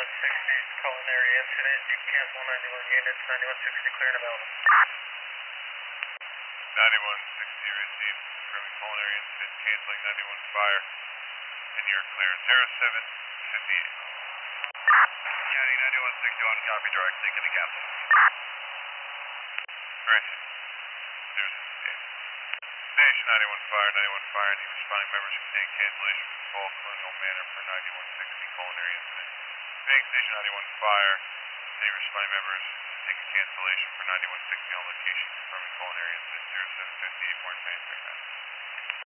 9160 culinary incident. You can cancel 91 units, 9160 clear and available. 9160 received, confirming culinary incident, canceling 91 fire, and you're clear 0758. County 9161, copy, direct, taking the capsule. Granted, 0758. Station 91 fire, 91 fire, any responding members obtain cancellation for fall Colonial Manor for 9160 culinary incident. Paying Station 91 fire, any responding members take a cancellation for 9160 on location, confirming culinary incident 0758, more information.